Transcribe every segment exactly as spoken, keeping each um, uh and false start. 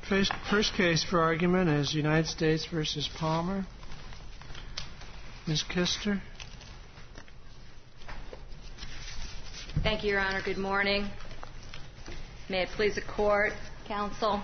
First, first case for argument is United States versus Palmer. Miz Kister. Thank you, Your Honor. Good morning. May it please the Court, Counsel.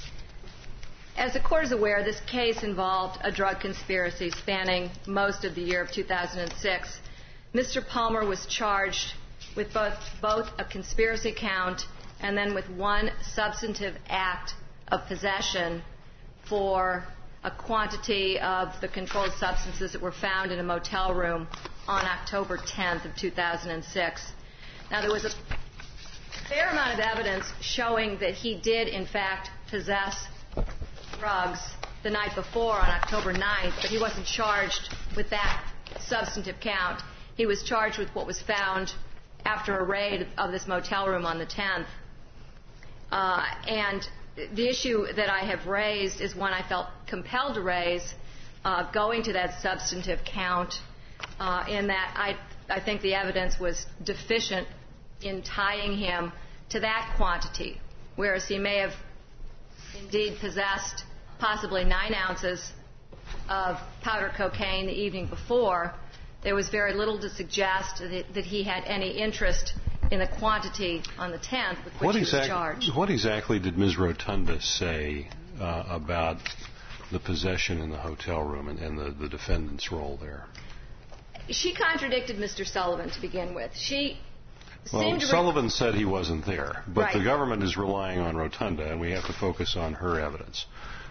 As the Court is aware, this case involved a drug conspiracy spanning most of the year of two thousand six. Mister Palmer was charged with both, both a conspiracy count and then with one substantive act of possession for a quantity of the controlled substances that were found in a motel room on October tenth of two thousand six. Now, there was a fair amount of evidence showing that he did, in fact, possess drugs the night before on October ninth, but he wasn't charged with that substantive count. He was charged with what was found after a raid of this motel room on the tenth. Uh, and the issue that I have raised is one I felt compelled to raise, uh, going to that substantive count, uh, in that I, I think the evidence was deficient in tying him to that quantity, whereas he may have indeed possessed possibly nine ounces of powder cocaine the evening before. There was very little to suggest that, that he had any interest in the quantity on the tenth with which what he exact, was charged. What exactly did Miz Rotunda say uh, about the possession in the hotel room and, and the, the defendant's role there? She contradicted Mister Sullivan to begin with. She Well, seemed to Sullivan said he wasn't there, but right. the government is relying on Rotunda, and we have to focus on her evidence.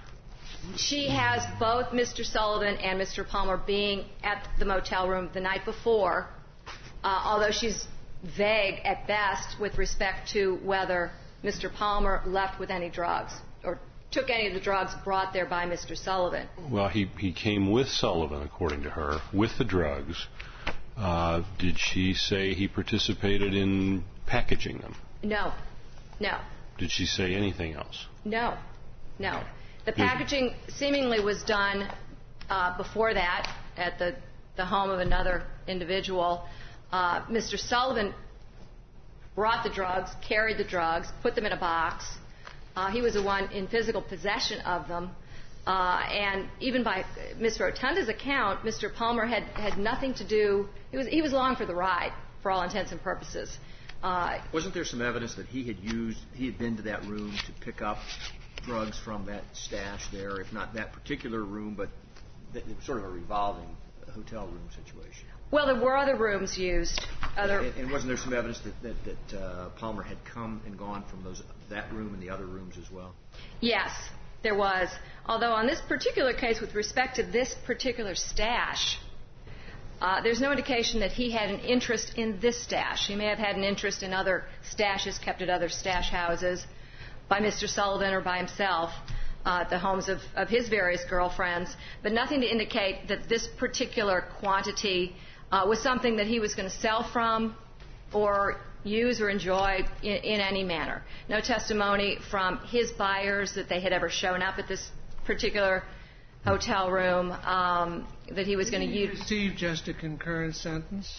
She has both Mister Sullivan and Mister Palmer being at the motel room the night before, uh, although she's vague at best with respect to whether Mister Palmer left with any drugs or took any of the drugs brought there by Mister Sullivan. Well, he, he came with Sullivan, according to her, with the drugs. Uh, did she say he participated in packaging them? No. No. Did she say anything else? No. No. The packaging seemingly was done uh, before that at the, the home of another individual. Uh, Mister Sullivan brought the drugs, carried the drugs, put them in a box. Uh, he was the one in physical possession of them. Uh, and even by Miz Rotunda's account, Mister Palmer had, had nothing to do. He was he was along for the ride, for all intents and purposes. Uh, Wasn't there some evidence that he had used, he had been to that room to pick up drugs from that stash there, if not that particular room, but it was sort of a revolving hotel room situation? Well, there were other rooms used. Other and, and wasn't there some evidence that that, that uh, Palmer had come and gone from those that room and the other rooms as well? Yes, there was. Although on this particular case, with respect to this particular stash, uh, there's no indication that he had an interest in this stash. He may have had an interest in other stashes kept at other stash houses by Mister Sullivan or by himself uh, at the homes of, of his various girlfriends, but nothing to indicate that this particular quantity uh, was something that he was going to sell from or use or enjoy in, in any manner. No testimony from his buyers that they had ever shown up at this particular hotel room, um, that he was going to use. Did he receive just a concurrent sentence?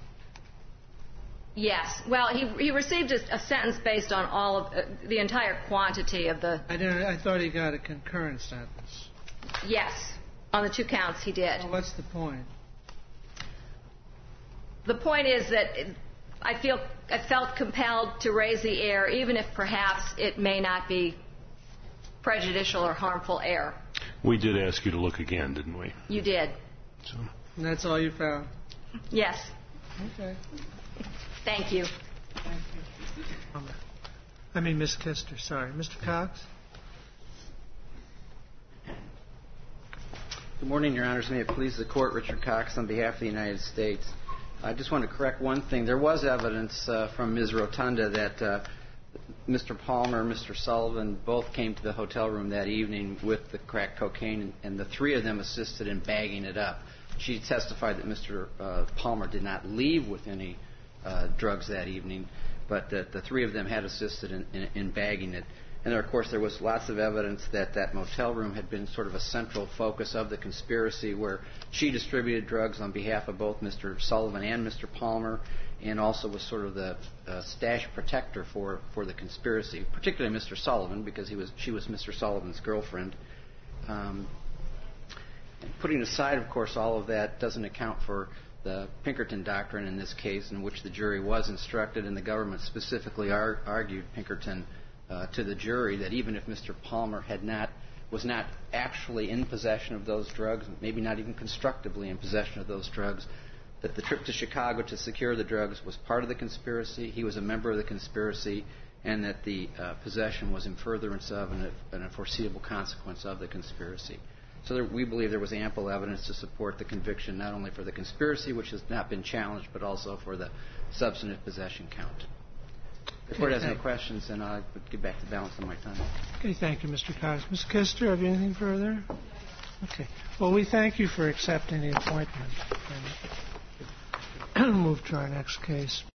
Yes. Well, he he received a, a sentence based on all of uh, the entire quantity of the. I didn't. I thought he got a concurrent sentence. Yes, on the two counts he did. Well, what's the point? The point is that I feel I felt compelled to raise the error, even if perhaps it may not be prejudicial or harmful error. We did ask you to look again, didn't we? You did. So. And that's all you found? Yes. Okay. Thank you. Thank you. I mean, Miz Kister, sorry. Mister Cox? Good morning, Your Honors. May it please the Court, Richard Cox on behalf of the United States. I just want to correct one thing. There was evidence uh, from Miz Rotunda that uh, Mister Palmer, Mister Sullivan both came to the hotel room that evening with the crack cocaine, and the three of them assisted in bagging it up. She testified that Mister Uh, Palmer did not leave with any uh, drugs that evening, but that the three of them had assisted in, in, in bagging it. And there, of course, there was lots of evidence that that motel room had been sort of a central focus of the conspiracy, where she distributed drugs on behalf of both Mister Sullivan and Mister Palmer, and also was sort of the uh, stash protector for, for the conspiracy, particularly Mister Sullivan, because he was she was Mister Sullivan's girlfriend. Um, putting aside, of course, all of that doesn't account for the Pinkerton doctrine in this case, in which the jury was instructed, and the government specifically ar- argued Pinkerton uh, to the jury, that even if Mister Palmer had not was not actually in possession of those drugs, maybe not even constructively in possession of those drugs, that the trip to Chicago to secure the drugs was part of the conspiracy, he was a member of the conspiracy, and that the uh, possession was in furtherance of and a, and a foreseeable consequence of the conspiracy. So there, we believe there was ample evidence to support the conviction, not only for the conspiracy, which has not been challenged, but also for the substantive possession count. If the Court has no questions, then I would get back to the balance of my time. Okay, thank you, Mister Cox. Miz Kister, have you anything further? Okay. Well, we thank you for accepting the appointment. And move to our next case.